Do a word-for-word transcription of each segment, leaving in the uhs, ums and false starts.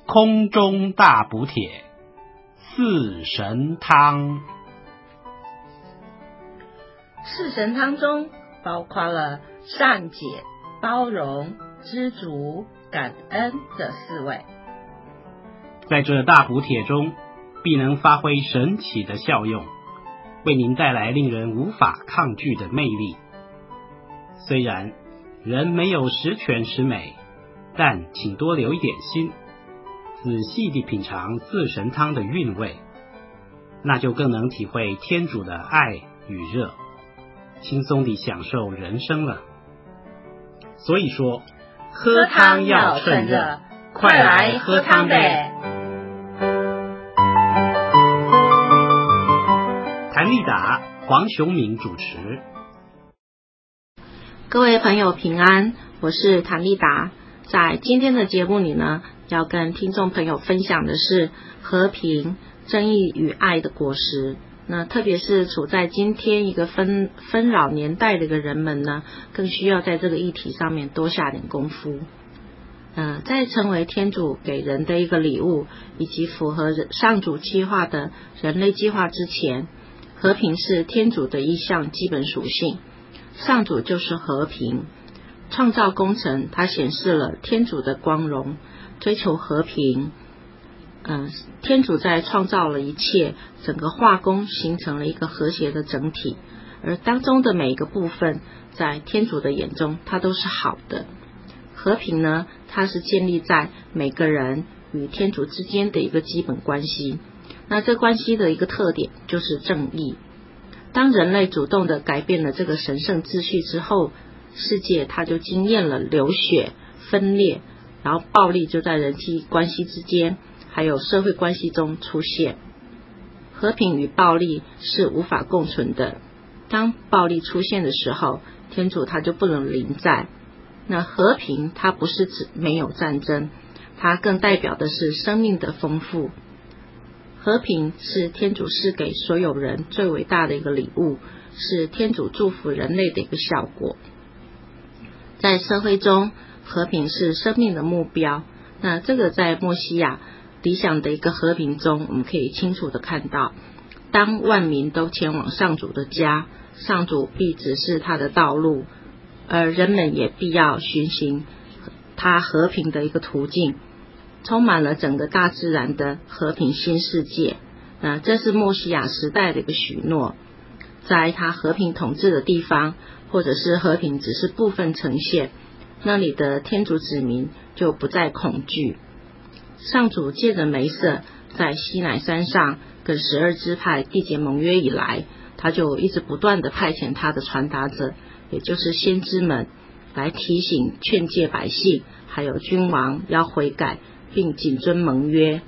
空中大补帖四神汤。 四神汤中包括了善解、包容、知足、感恩这四味， 在这大补帖中必能发挥神奇的效用，为您带来令人无法抗拒的魅力。虽然人没有十全十美，但请多留一点心，仔细地品尝四神汤的韵味，那就更能体会天主的爱与热，轻松地享受人生了。所以说，喝汤要趁热，快来喝汤呗！谭立达、黄雄敏主持。 各位朋友平安，我是谭立达。在今天的节目里呢，要跟听众朋友分享的是和平、正义与爱的果实。那特别是处在今天一个纷纷扰年代的一个人们呢，更需要在这个议题上面多下点功夫。呃，在成为天主给人的一个礼物，以及符合上主计划的人类计划之前，和平是天主的一项基本属性。上主就是和平，创造工程它显示了天主的光荣，追求和平。呃，天主在创造了一切，整个化工形成了一个和谐的整体，而当中的每一个部分在天主的眼中它都是好的。和平呢，它是建立在每个人与天主之间的一个基本关系，那这关系的一个特点就是正义。当人类主动的改变了这个神圣秩序之后，世界它就经验了流血、分裂，然后暴力就在人际关系之间还有社会关系中出现。和平与暴力是无法共存的，当暴力出现的时候，天主他就不能临在。那和平它不是指没有战争，它更代表的是生命的丰富。和平是天主赐给所有人最伟大的一个礼物，是天主祝福人类的一个效果。在社会中，和平是生命的目标。那这个在默西亚理想的一个和平中，我们可以清楚的看到，当万民都前往上主的家，上主必指示他的道路，而人们也必要循行他和平的一个途径，充满了整个大自然的和平新世界。那这是默西亚时代的一个许诺，在他和平统治的地方，或者是和平只是部分呈现，那里的天主子民就不再恐惧。上主借着梅瑟在西乃山上跟十二支派缔结盟约以来，他就一直不断的派遣他的传达者，也就是先知们，来提醒劝诫百姓还有君王要悔改并谨遵盟约。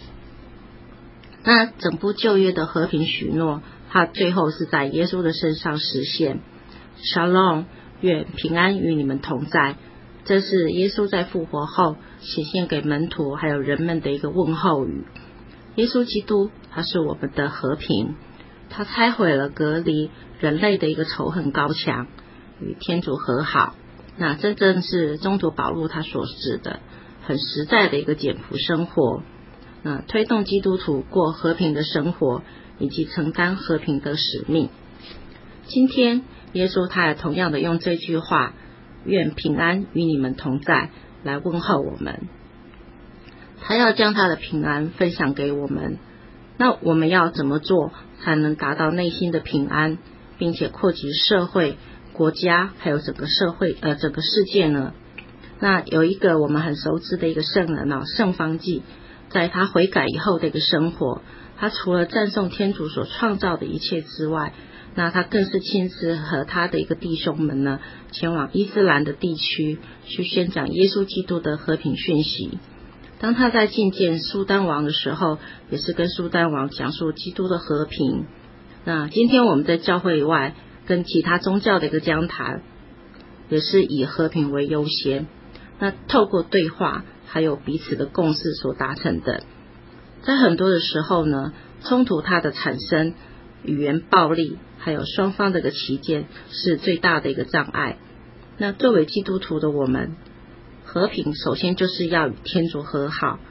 那整部旧约的和平许诺，它最后是在耶稣的身上实现。 Shalom， 愿平安与你们同在，这是耶稣在复活后显现给门徒还有人们的一个问候语。耶稣基督他是我们的和平，他拆毁了隔离人类的一个仇恨高墙，与天主和好。那这正是宗徒保禄他所指的很实在的一个简朴生活，那推动基督徒过和平的生活，以及承担和平的使命。今天耶稣他也同样的用这句话，愿平安与你们同在，来问候我们。他要将他的平安分享给我们，那我们要怎么做才能达到内心的平安，并且扩及社会、国家还有整个社会呃整个世界呢？那有一个我们很熟知的一个圣人啊，圣方济，在他悔改以后的一个生活，他除了赞颂天主所创造的一切之外，那他更是亲自和他的一个弟兄们呢，前往伊斯兰的地区去宣讲耶稣基督的和平讯息。当他在觐见苏丹王的时候，也是跟苏丹王讲述基督的和平。那今天我们在教会以外跟其他宗教的一个交谈，也是以和平为优先，那透过对话还有彼此的共识所达成的。在很多的时候呢，冲突它的产生，语言暴力还有双方的一个歧见是最大的一个障碍。那作为基督徒的我们，和平首先就是要与天主和好，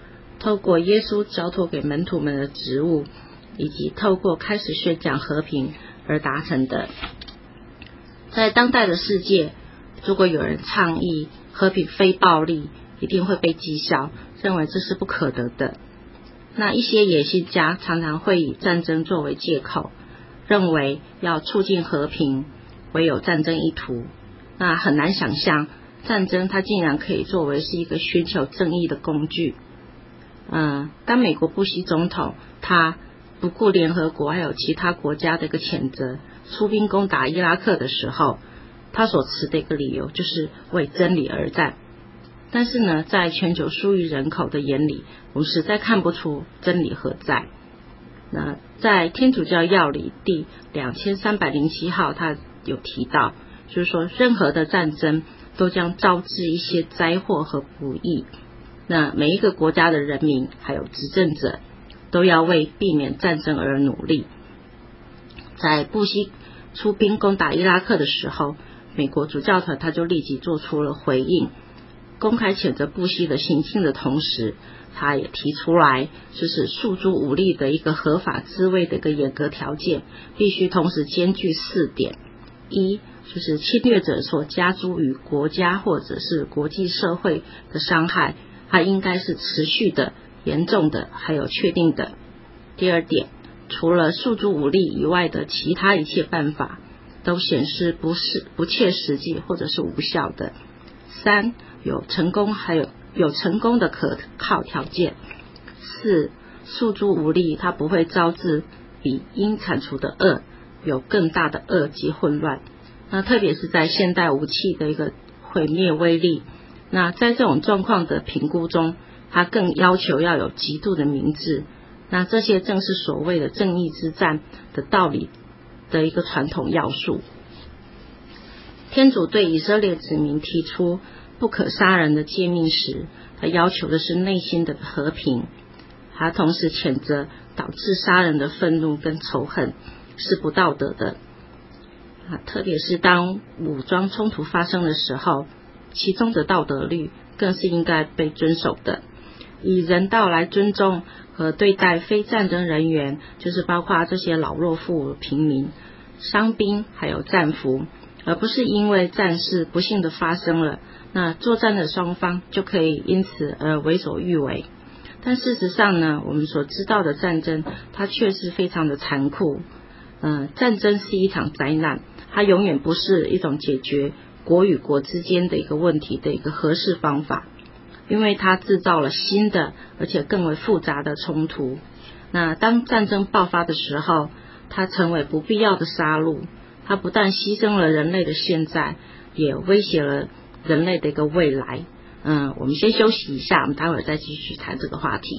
透过耶稣交托给门徒们的职务，以及透过开始宣讲和平而达成的。在当代的世界，如果有人倡议和平非暴力，一定会被讥笑，认为这是不可得的。那一些野心家常常会以战争作为借口，认为要促进和平，唯有战争一途。那很难想象，战争它竟然可以作为是一个寻求正义的工具。嗯，当美国布希总统他不顾联合国还有其他国家的一个谴责，出兵攻打伊拉克的时候，他所持的一个理由就是为真理而战。但是呢，在全球数亿人口的眼里，我们实在看不出真理何在。那在天主教要理第两千三百零七号，他有提到，就是说任何的战争都将招致一些灾祸和不义。那每一个国家的人民还有执政者都要为避免战争而努力。在布希出兵攻打伊拉克的时候，美国主教团他就立即做出了回应，公开谴责布希的行径的同时，他也提出来就是诉诸武力的一个合法自卫的一个严格条件，必须同时兼具四点。一就是侵略者所加诸于国家或者是国际社会的伤害，它应该是持续的、严重的还有确定的。第二点，除了诉诸武力以外的其他一切办法都显示不是不切实际或者是无效的。三，有成功还有有成功的可靠条件。四，诉诸武力它不会招致比应铲除的恶有更大的恶及混乱。那特别是在现代武器的一个毁灭威力，那在这种状况的评估中，它更要求要有极度的明智。那这些正是所谓的正义之战的道理的一个传统要素。天主对以色列子民提出不可杀人的诫命时，他要求的是内心的和平，他同时谴责导致杀人的愤怒跟仇恨是不道德的。啊，特别是当武装冲突发生的时候，其中的道德律更是应该被遵守的，以人道来尊重和对待非战争人员，就是包括这些老弱妇孺、平民、伤兵还有战俘，而不是因为战事不幸的发生了，那作战的双方就可以因此而为所欲为。但事实上呢，我们所知道的战争它确实非常的残酷。呃，战争是一场灾难，它永远不是一种解决国与国之间的一个问题的一个合适方法，因为它制造了新的而且更为复杂的冲突。那当战争爆发的时候，它成为不必要的杀戮，它不但牺牲了人类的现在，也威胁了人类的一个未来。嗯，我们先休息一下，我们待会儿再继续谈这个话题。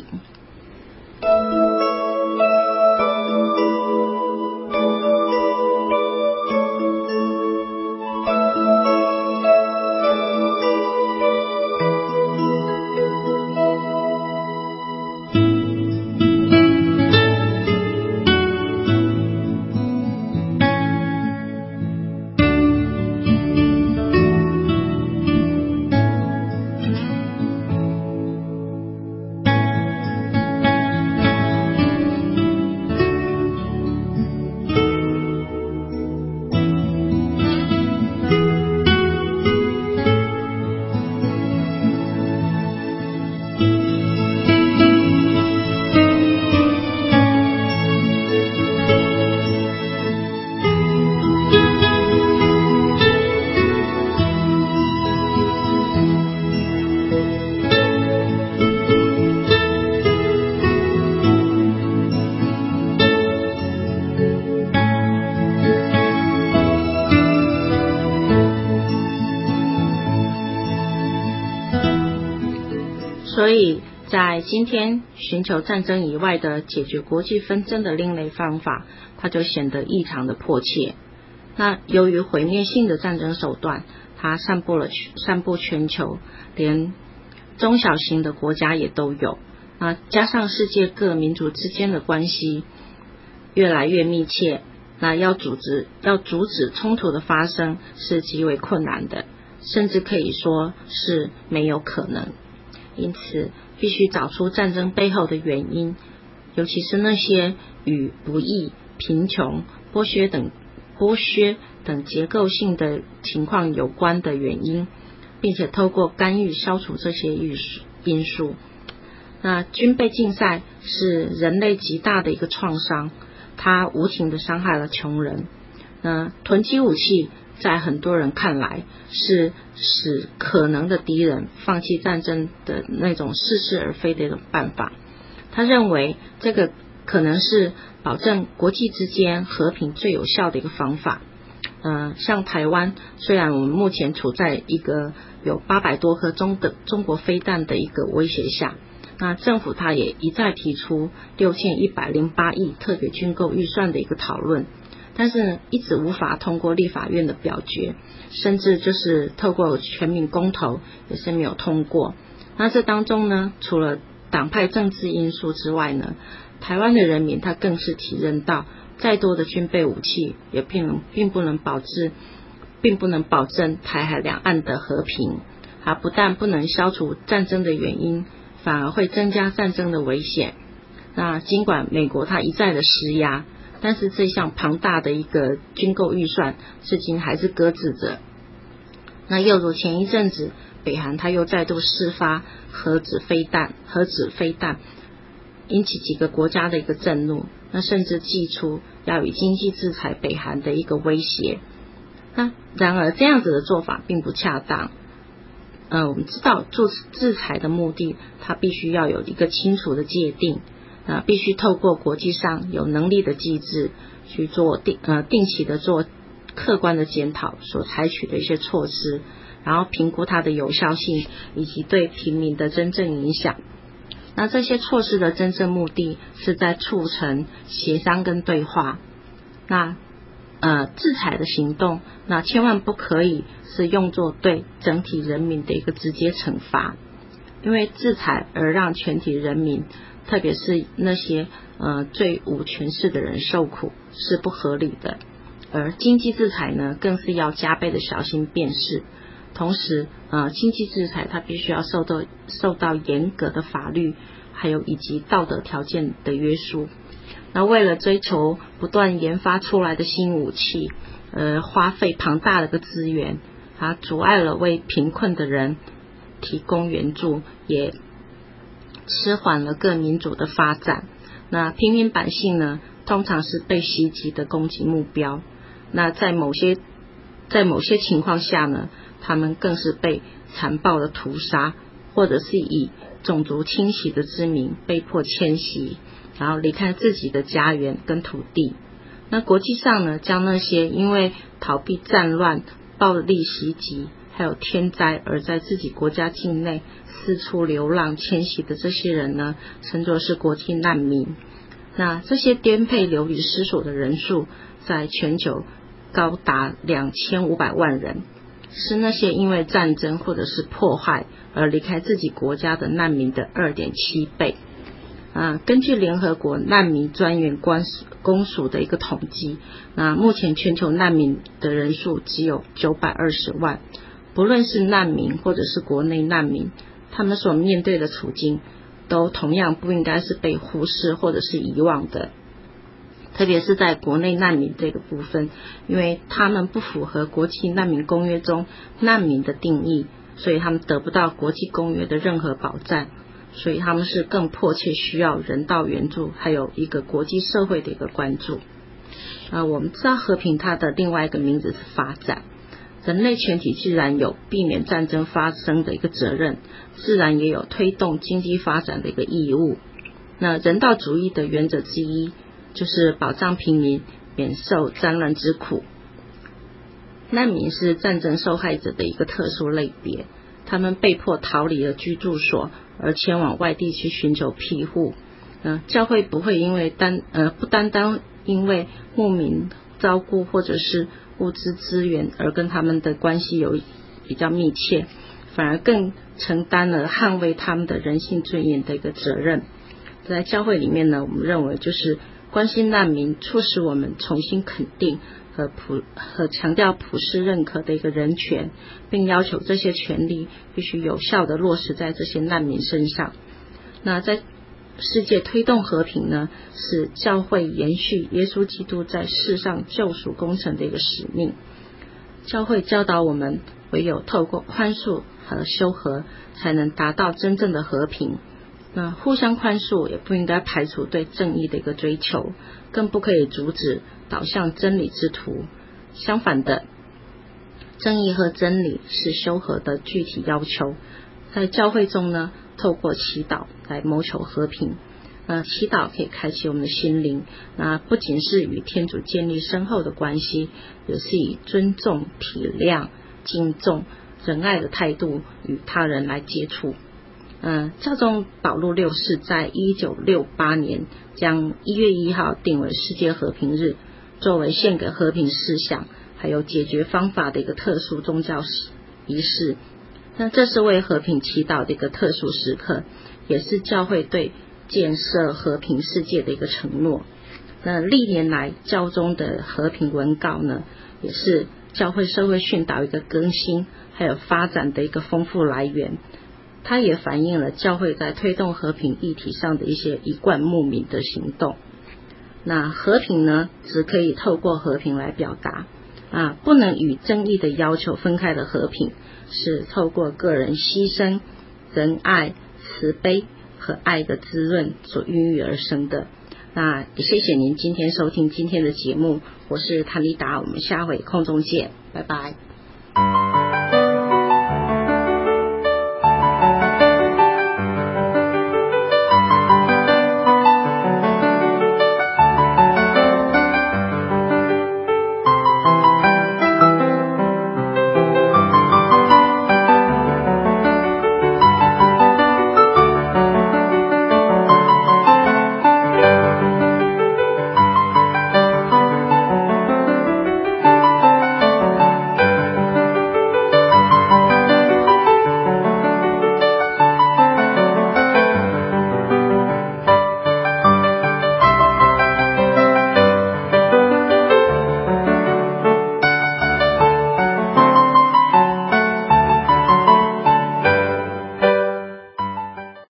所以在今天寻求战争以外的解决国际纷争的另类方法，它就显得异常的迫切。那由于毁灭性的战争手段，它散布了散布全球，连中小型的国家也都有。那加上世界各民族之间的关系越来越密切，那要阻止要阻止冲突的发生是极为困难的，甚至可以说是没有可能。 因此必须找出战争背后的原因，尤其是那些与不义、贫穷、剥削等剥削等结构性的情况有关的原因，并且透过干预消除这些因素。那军备竞赛是人类极大的一个创伤，它无情地伤害了穷人。那囤积武器在很多人看来是使可能的敌人放弃战争的那种似是而非的一种办法。他认为这个可能是保证国际之间和平最有效的一个方法。呃，像台湾，虽然我们目前处在一个有八百多颗中的中国飞弹的一个威胁下，那政府他也一再提出六千一百零八亿特别军购预算的一个讨论，但是一直无法通过立法院的表决，甚至就是透过全民公投也是没有通过。那这当中呢，除了党派政治因素之外呢，台湾的人民他更是体认到，再多的军备武器也并能并不能保质，并不能保证台海两岸的和平。它不但不能消除战争的原因，反而会增加战争的危险。那尽管美国它一再的施压，但是这项庞大的一个军购预算至今还是搁置着。那又如前一阵子北韩它又再度试发核子飞弹，核子飞弹引起几个国家的一个震怒，那甚至祭出要以经济制裁北韩的一个威胁。那然而这样子的做法并不恰当。呃，我们知道做制裁的目的，它必须要有一个清楚的界定，呃，必须透过国际上有能力的机制去做定呃定期的做客观的检讨所采取的一些措施，然后评估它的有效性以及对平民的真正影响。那这些措施的真正目的是在促成协商跟对话。那呃，制裁的行动，那千万不可以是用作对整体人民的一个直接惩罚，因为制裁而让全体人民，特别是那些呃最无权势的人受苦是不合理的。而经济制裁呢，更是要加倍的小心辨识。同时，呃，经济制裁它必须要受到受到严格的法律，还有以及道德条件的约束。那为了追求不断研发出来的新武器，呃，花费庞大的个资源，它阻碍了为贫困的人提供援助，也迟缓了各民主的发展。那平民百姓呢，通常是被袭击的攻击目标。那在某些在某些情况下呢，他们更是被残暴的屠杀，或者是以种族清洗的之名被迫迁徙，然后离开自己的家园跟土地。那国际上呢，将那些因为逃避战乱、暴力袭击还有天灾而在自己国家境内四处流浪迁徙的这些人呢，称作是国际难民。那这些颠沛流离失所的人数在全球高达两千五百万人，是那些因为战争或者是迫害而离开自己国家的难民的 二点七倍。啊，根据联合国难民专员公署的一个统计，那目前全球难民的人数只有九百二十万。不论是难民或者是国内难民，他们所面对的处境都同样不应该是被忽视或者是遗忘的。特别是在国内难民这个部分，因为他们不符合国际难民公约中难民的定义，所以他们得不到国际公约的任何保障，所以他们是更迫切需要人道援助，还有一个国际社会的一个关注。呃，我们知道和平它的另外一个名字是发展，人类全体既然有避免战争发生的一个责任，自然也有推动经济发展的一个义务。那人道主义的原则之一就是保障平民免受战乱之苦。难民是战争受害者的一个特殊类别，他们被迫逃离了居住所而前往外地去寻求庇护。呃，教会不会因为单呃不单单因为牧民照顾或者是物资资源而跟他们的关系有比较密切，反而更承担了捍卫他们的人性尊严的一个责任。在教会里面呢，我们认为就是关心难民，促使我们重新肯定和普和强调普世认可的一个人权，并要求这些权利必须有效地落实在这些难民身上。那在世界推动和平呢，是教会延续耶稣基督在世上救赎工程的一个使命。教会教导我们，唯有透过宽恕和修和，才能达到真正的和平。那互相宽恕也不应该排除对正义的一个追求，更不可以阻止导向真理之途。相反的，正义和真理是修和的具体要求。在教会中呢，透过祈祷来谋求和平。呃，祈祷可以开启我们的心灵，那不仅是与天主建立深厚的关系，也是以尊重、体谅、敬重、仁爱的态度与他人来接触。呃，教宗保禄六世在一九六八年将一月一号定为世界和平日，作为献给和平思想还有解决方法的一个特殊宗教仪式。那这是为和平祈祷的一个特殊时刻，也是教会对建设和平世界的一个承诺。那历年来教宗的和平文告呢，也是教会社会训导一个更新还有发展的一个丰富来源。它也反映了教会在推动和平议题上的一些一贯牧民的行动。那和平呢，只可以透过和平来表达啊，不能与正义的要求分开的和平，是透过个人牺牲、仁爱、慈悲和爱的滋润所孕育而生的。那也谢谢您今天收听今天的节目，我是谭丽达，我们下回空中见，拜拜。